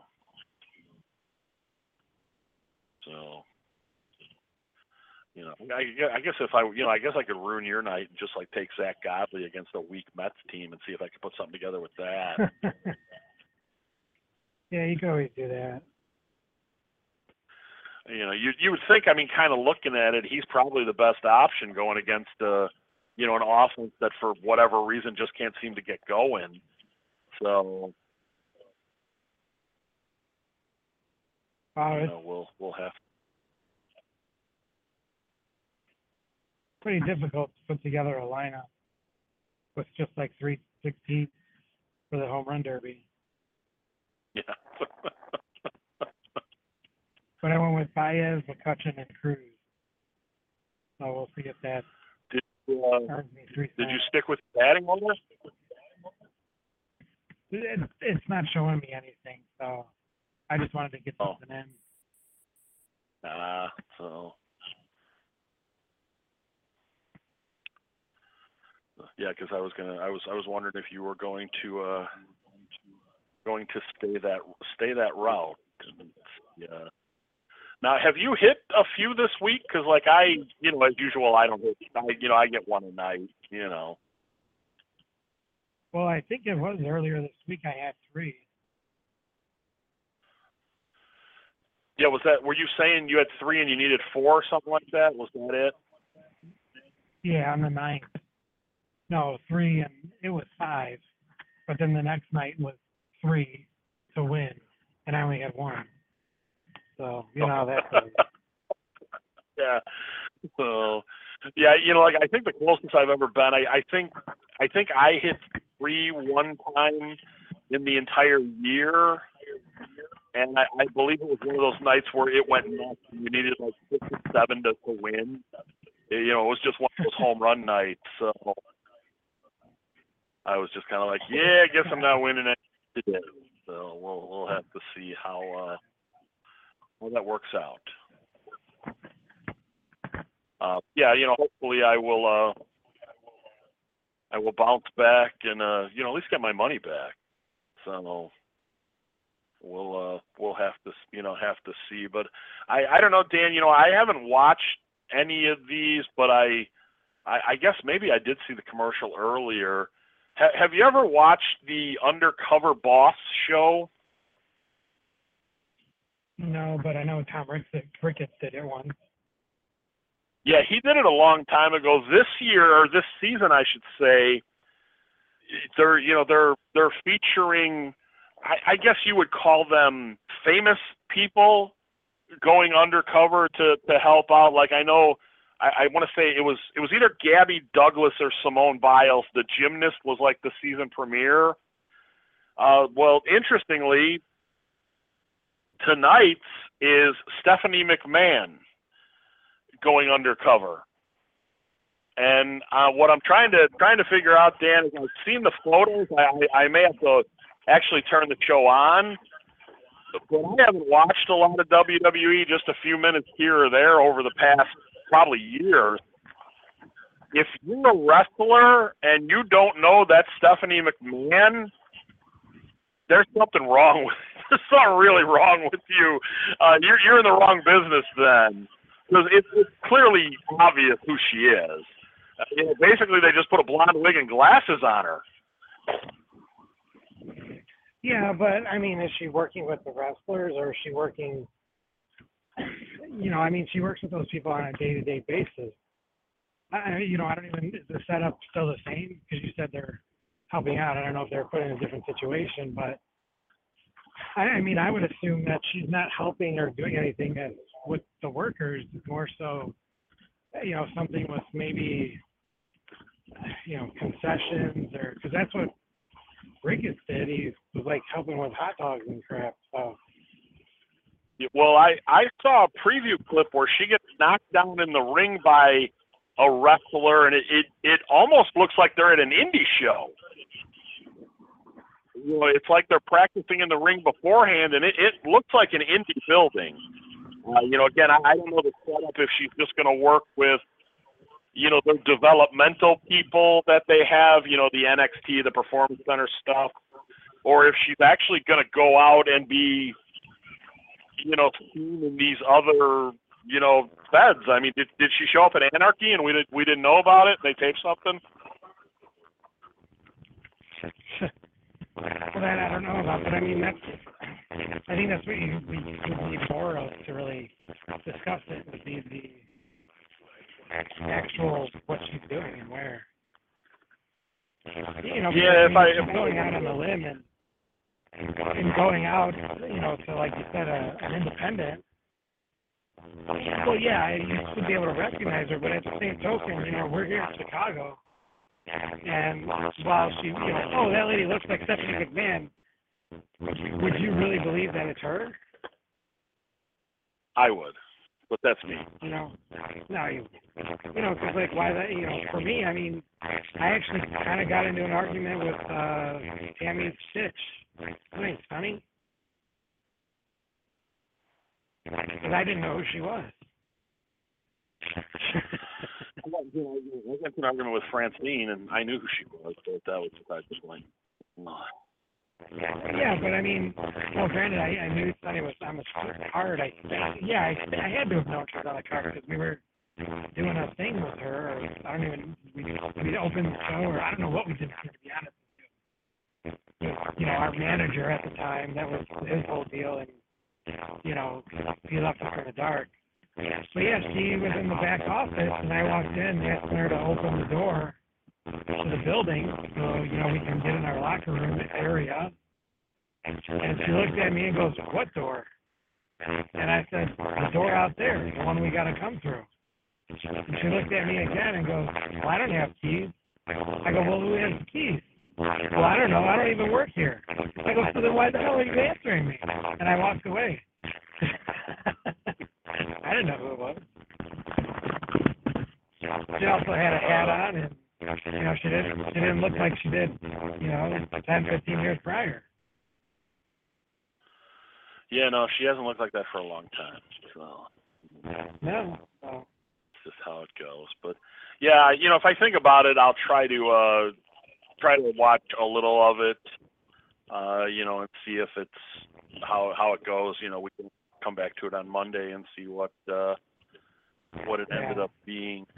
So. You know, I, I guess if I, you know, I guess I could ruin your night and just like take Zach Godley against a weak Mets team and see if I could put something together with that. Yeah, you can always do that. You know, you you would think, I mean, kind of looking at it, he's probably the best option going against, uh, you know, an offense that for whatever reason just can't seem to get going. So, Wow, you it's know, we'll we'll have. pretty difficult to put together a lineup with just like three sixteen for the home run derby. Yeah. But I went with Baez, McCutchen, and Cruz. So we'll see if that Did, uh, earns me three did you cents. stick with batting order? It, it's not showing me anything, so I just wanted to get Oh. something in. Ah, uh, so. Yeah, because I was gonna, I was, I was wondering if you were going to, uh, going to stay that, stay that route. Yeah. Now, have you hit a few this week? Because, like I, you know, as usual, I don't hit. I, you know, I get one a night. You know. Well, I think it was earlier this week I had three. Yeah, was that? Were you saying you had three and you needed four or something like that? Was that it? Yeah, on the ninth. No, three, and it was five. But then the next night was three to win, and I only had one. So, you know how that goes. Yeah. So, yeah, you know, like I think the closest I've ever been, I, I think, I think I hit three one time in the entire year, and I, I believe it was one of those nights where it went nuts. And you needed like six or seven to, to win. You know, it was just one of those home run nights. So I was just kind of like, yeah, I guess I'm not winning it today. So we'll we'll have to see how uh, how that works out. Uh, yeah, you know, hopefully I will uh, I will bounce back and uh, you know, at least get my money back. So we'll uh, we'll have to you know have to see. But I, I don't know, Dan. You know, I haven't watched any of these, but I I, I guess maybe I did see the commercial earlier. Ha- have you ever watched the Undercover Boss show? No, but I know Tom Ricketts, Ricketts did it once. Yeah, he did it a long time ago. This year, or this season, I should say, they're you know they're they're featuring, I, I guess you would call them famous people going undercover to to help out. Like I know, I, I want to say it was it was either Gabby Douglas or Simone Biles. The gymnast was like the season premiere. Uh, well, interestingly, tonight's is Stephanie McMahon going undercover. And uh, what I'm trying to trying to figure out, Dan, is I've seen the photos. I, I may have to actually turn the show on, but I haven't watched a lot of W W E, just a few minutes here or there over the past probably years. If you're a wrestler and you don't know that's Stephanie McMahon, there's something wrong with there's something really wrong with you. Uh, you're you're in the wrong business then, because it's, it's clearly obvious who she is. Uh, you know, basically, they just put a blonde wig and glasses on her. Yeah, but I mean, is she working with the wrestlers or is she working, you know, I mean, she works with those people on a day-to-day basis. I, you know, I don't even, is the setup still the same? Because you said they're helping out. I don't know if they're put in a different situation, but I, I mean, I would assume that she's not helping or doing anything that, with the workers, more so, you know, something with maybe, you know, concessions or, because that's what Ricketts did. He was like helping with hot dogs and crap. So. Well, I, I saw a preview clip where she gets knocked down in the ring by a wrestler, and it, it, it almost looks like they're at an indie show. You know, it's like they're practicing in the ring beforehand, and it, it looks like an indie building. Uh, you know, again, I, I don't know the setup if she's just going to work with, you know, the developmental people that they have, you know, the N X T, the Performance Center stuff, or if she's actually going to go out and be, you know, seen in these other, you know, feds. I mean, did did she show up at Anarchy and we did we didn't know about it? They taped something. Well, that I don't know about, but I mean that's. I think that's what you we, we need more of to really discuss it. Would be the actual what she's doing and where. You know, yeah, if I if going out on a limb and and going out, you know, to like you said, a, an independent. Well, yeah, you should be able to recognize her, but at the same token, you know, we're here in Chicago, and while she, you know, oh, that lady looks like Stephanie McMahon, would you really believe that it's her? I would, but that's me. You know, no, you, you know, because like why that, you know, for me, I mean, I actually kind of got into an argument with uh, Tammy Stitch. Her name's Sunny. Because I didn't know who she was. I got into an argument with Francine, and I knew who she was, but that was beside the point. Yeah, but I mean, well, granted, I, I knew Sunny was on the card. I, yeah, I, I had to have known she was on the card because we were doing a thing with her. Or I don't even, we, we opened the show, or I don't know what we did, to be honest. You know, our manager at the time, that was his whole deal, and, you know, he left us in the dark. But yeah, she was in the back office, and I walked in asking her to open the door to the building so, you know, we can get in our locker room area. And she looked at me and goes, "What door?" And I said, "The door out there, the one we got to come through." And she looked at me again and goes, "Well, I don't have keys." I go, "Well, who has the keys?" "Well, I don't know. I don't even work here." I go, "So then why the hell are you answering me?" And I walked away. I didn't know who it was. She also had a hat on, and you know, she didn't. She didn't look like she did, you know, ten, fifteen years prior. Yeah, no, she hasn't looked like that for a long time. So no, no. It's just how it goes. But yeah, you know, if I think about it, I'll try to uh, try to watch a little of it, uh, you know, and see if it's how how it goes. You know, we can come back to it on Monday and see what uh, what it ended yeah. up being.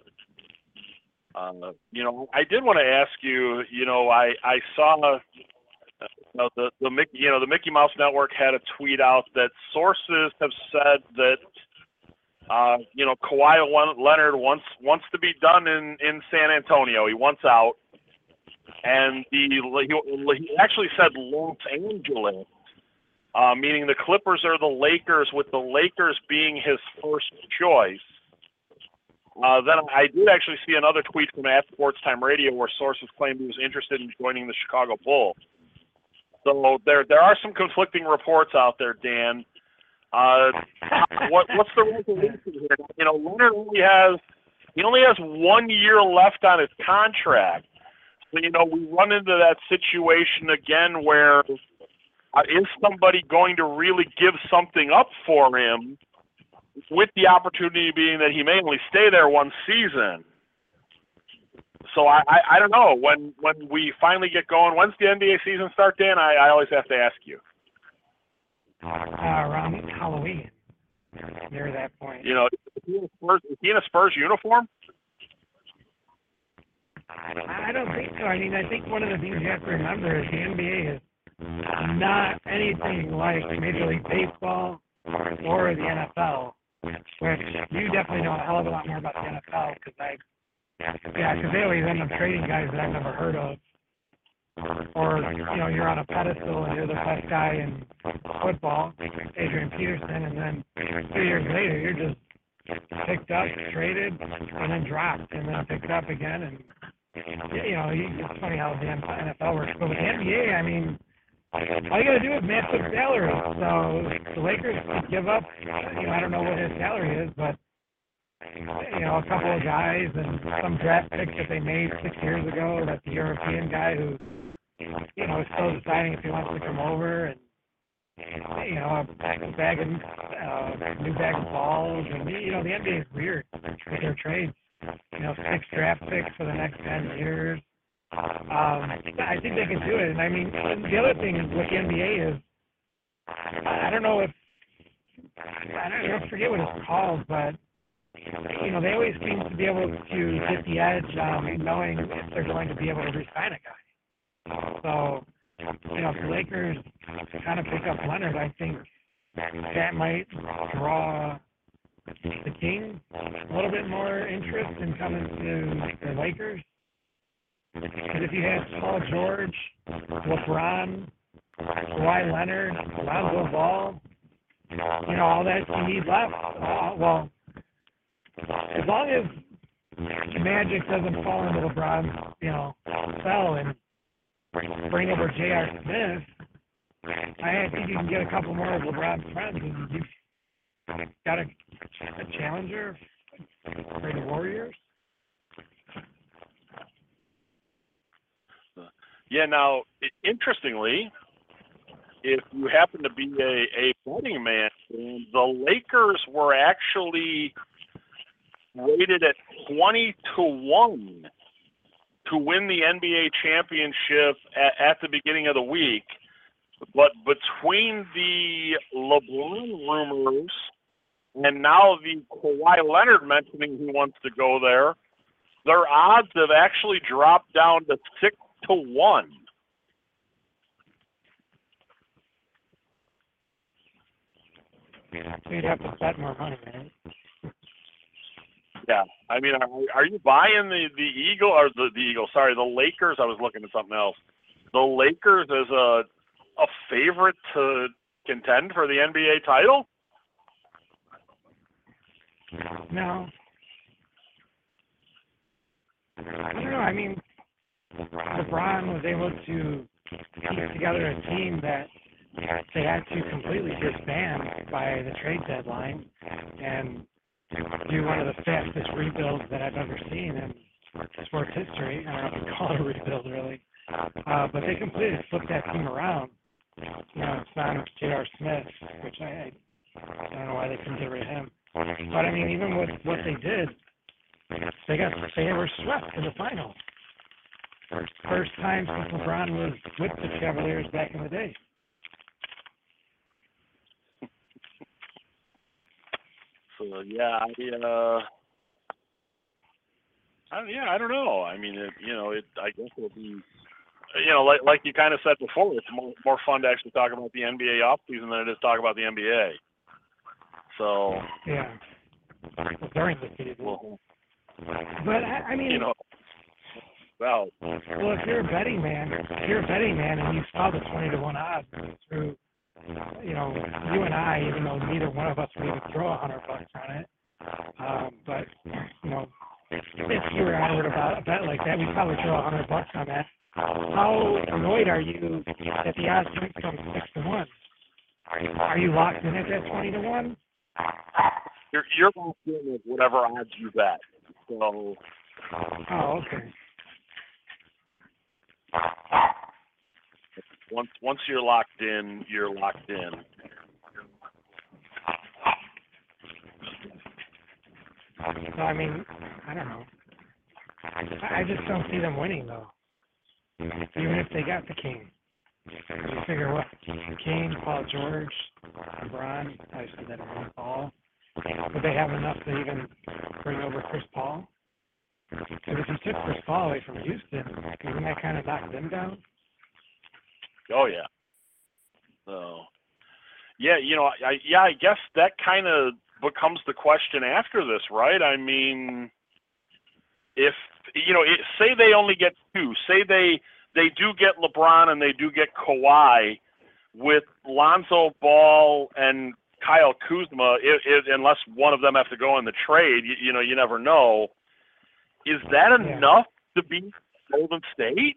Uh, you know, I did want to ask you. You know, I I saw. Uh, you know, the the Mickey, you know, the Mickey Mouse Network had a tweet out that sources have said that uh, you know, Kawhi Leonard wants wants to be done in, in San Antonio. He wants out, and the he, he actually said Los Angeles, uh, meaning the Clippers or the Lakers, with the Lakers being his first choice. Uh, then I did actually see another tweet from at Sports Time Radio where sources claimed he was interested in joining the Chicago Bulls. So there there are some conflicting reports out there, Dan. Uh, what what's the resolution here? You know, Leonard only has he only has one year left on his contract. So you know, we run into that situation again where uh, is somebody going to really give something up for him, with the opportunity being that he may only stay there one season. So I, I, I don't know. When when we finally get going, when's the N B A season start, Dan? I, I always have to ask you. Uh, around Halloween, near that point. You know, is he in a Spurs, is he in a Spurs uniform? I don't think so. I mean, I think one of the things you have to remember is the N B A is not anything like Major League Baseball or the N F L. which you definitely know a hell of a lot more about the N F L because I, yeah, because they always end up trading guys that I've never heard of. Or, you know, you're on a pedestal and you're the best guy in football, Adrian Peterson, and then two years later you're just picked up, traded, and then dropped, and then picked up again. And, you know, it's funny how the N F L works. But with the N B A, I mean, all you got to do is match up salary. So the Lakers could give up, you know, I don't know what his salary is, but, you know, a couple of guys and some draft picks that they made six years ago. That the European guy who, you know, is still deciding if he wants to come over, and, you know, a bag of, uh, new bag of balls. And, you know, the N B A is weird with their trades. You know, six draft picks for the next ten years. Um, I think they can do it. And, I mean, the other thing with the N B A is, I don't know if, I don't, I don't forget what it's called, but, you know, they always seem to be able to get the edge um, knowing if they're going to be able to re-sign a guy. So, you know, if the Lakers kind of pick up Leonard, I think that might draw the Kings a little bit more interest in coming to the Lakers. Because if you had Paul George, LeBron, Kawhi Leonard, Lonzo Ball, you know, all that you need left, uh, well, as long as Magic doesn't fall into LeBron's, you know, spell and bring over J R. Smith, I think you can get a couple more of LeBron's friends, and you've got a, a challenger for the Warriors. Yeah, now, interestingly, if you happen to be a, a betting man, the Lakers were actually rated at twenty to one to win the N B A championship at, at the beginning of the week. But between the LeBron rumors and now the Kawhi Leonard mentioning he wants to go there, their odds have actually dropped down to six to one. So you'd have to bet more money, man. Yeah, I mean, are, are you buying the, the Eagle or the, the Eagle? Sorry, the Lakers. I was looking at something else. The Lakers as a a favorite to contend for the N B A title? No. I don't know. I mean, LeBron was able to keep together a team that they had to completely disband by the trade deadline and do one of the fastest rebuilds that I've ever seen in sports history. I don't know if you call it a rebuild, really. Uh, but they completely flipped that team around. You know, it's not J R. Smith, which I, I don't know why they couldn't get rid of him. But, I mean, even with what they did, they got they were swept in the finals. First time since LeBron was with the Cavaliers back in the day. So yeah, I, uh, I, yeah, I don't know. I mean, it, you know, it. I guess it'll be, you know, like like you kind of said before, it's more more fun to actually talk about the N B A offseason than it is talk about the N B A. So yeah, during the season. Well, but I, I mean, you know, well, well, if you're a betting man, if you're a betting man, and you saw the twenty to one odds through. You know, you and I, even though neither one of us would even throw a hundred bucks on it, um, but you know, if you were I were to bet a bet like that, we'd probably throw a hundred bucks on that. How annoyed are you that the odds went from six to one? Are you locked in at that twenty to one? You're you're locked in with whatever odds you bet. So. Oh, okay. Once once you're locked in, you're locked in. So, I mean, I don't know. I just don't see them winning, though. Even if they got the King. You figure what? King, Paul George, LeBron, I said that on Paul. Would they have enough to even bring over Chris Paul? Because if you took Chris Paul away from Houston, wouldn't that kind of knock them down? Oh yeah. So, yeah, you know, I yeah, I guess that kind of becomes the question after this, right? I mean, if, you know, it, say they only get two, say they they do get LeBron and they do get Kawhi with Lonzo Ball and Kyle Kuzma, it, it, unless one of them have to go in the trade, you, you know, you never know. Is that Yeah. enough to beat Golden State?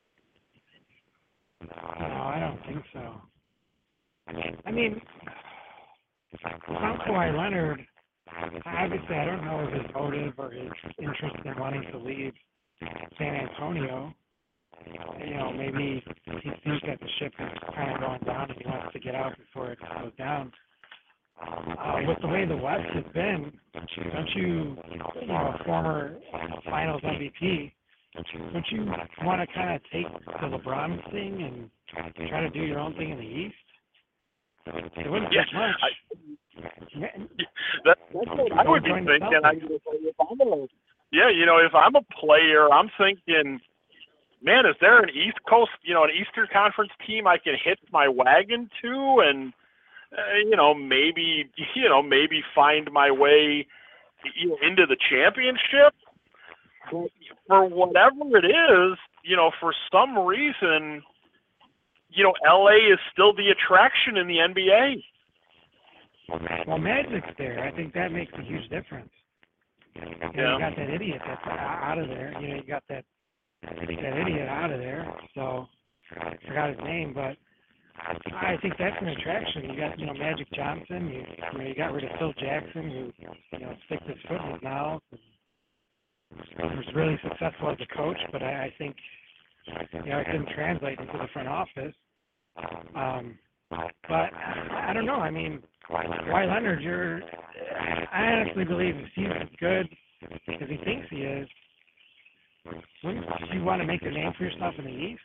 No, I don't think so. I mean, without Kawhi Leonard, obviously I don't know his motive or his interest in wanting to leave San Antonio. You know, maybe he sees that the ship is kind of going down and he wants to get out before it goes down. Uh, with the way the West has been, don't you, you know, a former Finals M V P, don't you want to kind of take the LeBron thing and try to do your own thing in the East? It wouldn't Yeah, take much. I, that, that's what I would be thinking. I, if I'm a, yeah, you know, if I'm a player, I'm thinking, man, is there an East Coast, you know, an Eastern Conference team I can hitch my wagon to and, uh, you know, maybe, you know, maybe find my way you know, into the championship? For whatever it is, you know, for some reason, you know, L A is still the attraction in the N B A. Well, Magic's there. I think that makes a huge difference. You know, Yeah. you got that idiot that's out of there. You know, you got that that idiot out of there. So I forgot his name, but I think that's an attraction. You got, you know, Magic Johnson. You, you know, you got rid of Phil Jackson, who, you know, sticks his foot in his mouth. He was really successful as a coach, but I, I think, you know, it didn't translate into the front office. Um, but I, I don't know. I mean, Kawhi Leonard, you're, I honestly believe if he's as good as he thinks he is, wouldn't you want to make a name for yourself in the East?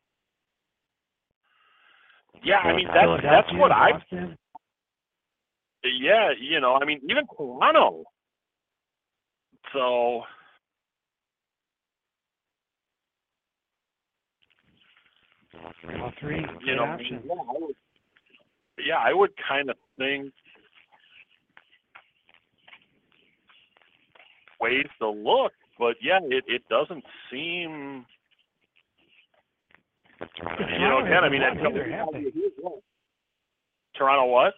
Yeah, I mean, that's, that's what I, Boston. yeah, you know, I mean, even Toronto. So, All three you know, options. yeah, I would, yeah, I would kind of think ways to look, but yeah, it, it doesn't seem, you know, again, I mean, Toronto it's, either, have they? Toronto what?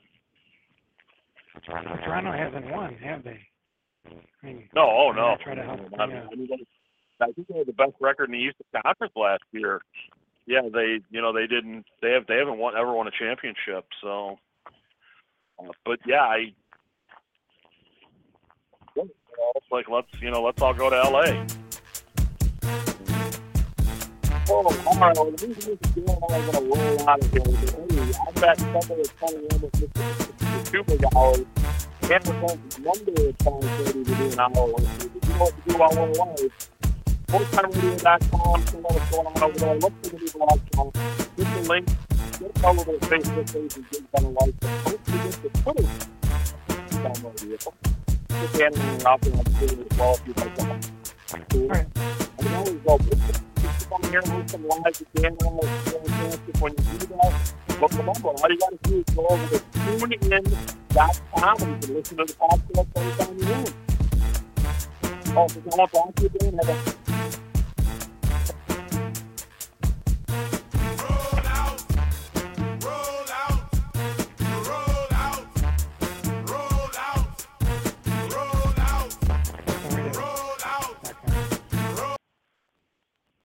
Toronto hasn't won, have they? I mean, No, oh no. Try to help, I, yeah. I, mean, I think they had the best record in the Eastern Conference last year. Yeah, they, you know, they didn't, they have, they haven't won, ever won a championship. So, uh, but yeah, I, like, let's, you know, let's all go to L A. Oh, all right. Well, the reason this is going on, I'm going to roll out of here. But hey, I'm back Sunday at ten a.m. with Mister Two Big Hours. And we're going Monday at five thirty to do an hour. If you know what to do while we're live, full time radio dot com. See what's going on over there. Look for the new blog channel. Get the link. Get over to the Facebook page and give them a like. Don't forget the Twitter. Download the info. Just handling out there on Twitter as well if you'd like to. Cool. Right. And always go. Come here and listen live to Dan on when you do that. But remember, all you got to do is go over to tune in dot com and you can listen to the podcast anytime you want. Oh, so I want to ask you, Dan, have a